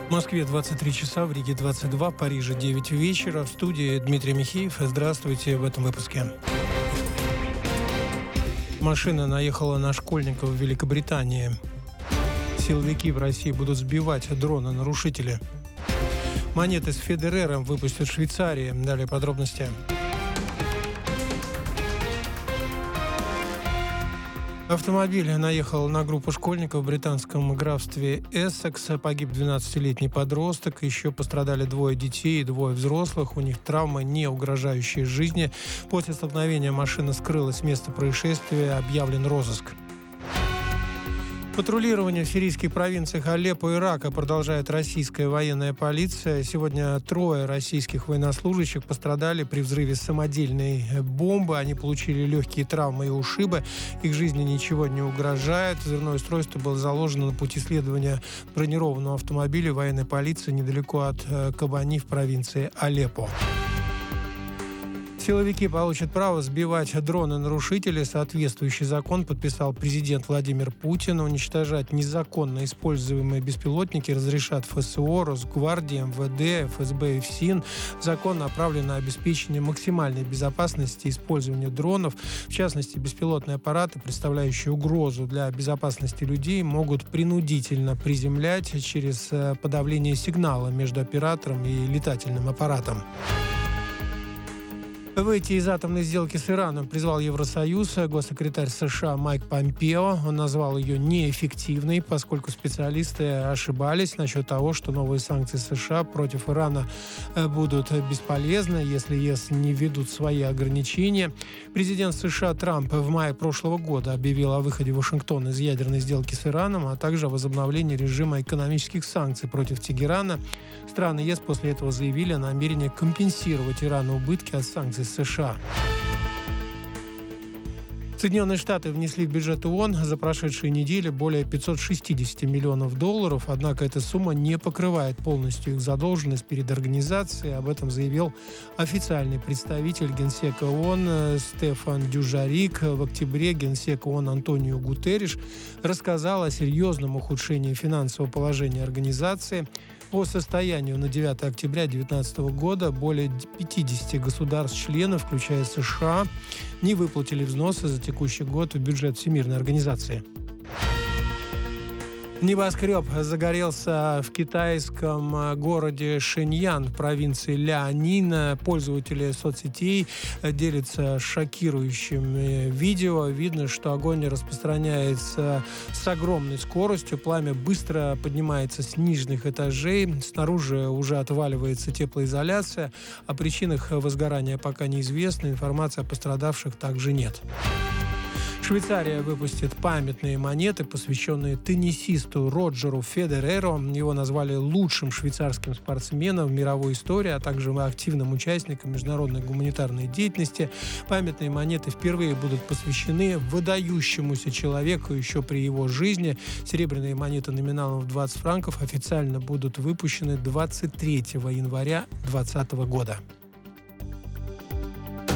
В Москве 23 часа, в Риге 22, в Париже 9 вечера. В студии Дмитрий Михеев. Здравствуйте в этом выпуске. Машина наехала на школьников в Великобритании. Силовики в России будут сбивать дроны-нарушители. Монеты с Федерером выпустят в Швейцарии. Далее подробности. Автомобиль наехал на группу школьников в британском графстве Эссекс. Погиб 12-летний подросток. Еще пострадали 2 детей и 2 взрослых. У них травмы, не угрожающие жизни. После столкновения машина скрылась с места происшествия. Объявлен розыск. Патрулирование в сирийских провинциях Алеппо и Рака продолжает российская военная полиция. Сегодня 3 российских военнослужащих пострадали при взрыве самодельной бомбы. Они получили легкие травмы и ушибы. Их жизни ничего не угрожает. Взрывное устройство было заложено на пути следования бронированного автомобиля военной полиции недалеко от Кобани в провинции Алеппо. Силовики получат право сбивать дроны-нарушители. Соответствующий закон подписал президент Владимир Путин. Уничтожать незаконно используемые беспилотники разрешат ФСО, Росгвардия, МВД, ФСБ и ФСИН. Закон направлен на обеспечение максимальной безопасности использования дронов. В частности, беспилотные аппараты, представляющие угрозу для безопасности людей, могут принудительно приземлять через подавление сигнала между оператором и летательным аппаратом. Выйти из атомной сделки с Ираном призвал Евросоюз госсекретарь США Майк Помпео. Он назвал ее неэффективной, поскольку специалисты ошибались насчет того, что новые санкции США против Ирана будут бесполезны, если ЕС не введут свои ограничения. Президент США Трамп в мае прошлого года объявил о выходе Вашингтона из ядерной сделки с Ираном, а также о возобновлении режима экономических санкций против Тегерана. Страны ЕС после этого заявили о намерении компенсировать Ирану убытки от санкций США. Соединенные Штаты внесли в бюджет ООН за прошедшие недели более 560 миллионов долларов, однако эта сумма не покрывает полностью их задолженность перед организацией. Об этом заявил официальный представитель Генсека ООН Стефан Дюжарик. В октябре Генсек ООН Антонио Гутерриш рассказал о серьезном ухудшении финансового положения организации. По состоянию на 9 октября 2019 года более 50 государств-членов, включая США, не выплатили взносы за текущий год в бюджет Всемирной организации. Небоскреб загорелся в китайском городе Шэньян в провинции Ляньнин. Пользователи соцсетей делятся шокирующим видео. Видно, что огонь распространяется с огромной скоростью. Пламя быстро поднимается с нижних этажей. Снаружи уже отваливается теплоизоляция. О причинах возгорания пока неизвестно. Информации о пострадавших также нет. Швейцария выпустит памятные монеты, посвященные теннисисту Роджеру Федереру. Его назвали лучшим швейцарским спортсменом в мировой истории, а также активным участником международной гуманитарной деятельности. Памятные монеты впервые будут посвящены выдающемуся человеку еще при его жизни. Серебряные монеты номиналом в 20 франков официально будут выпущены 23 января 2020 года.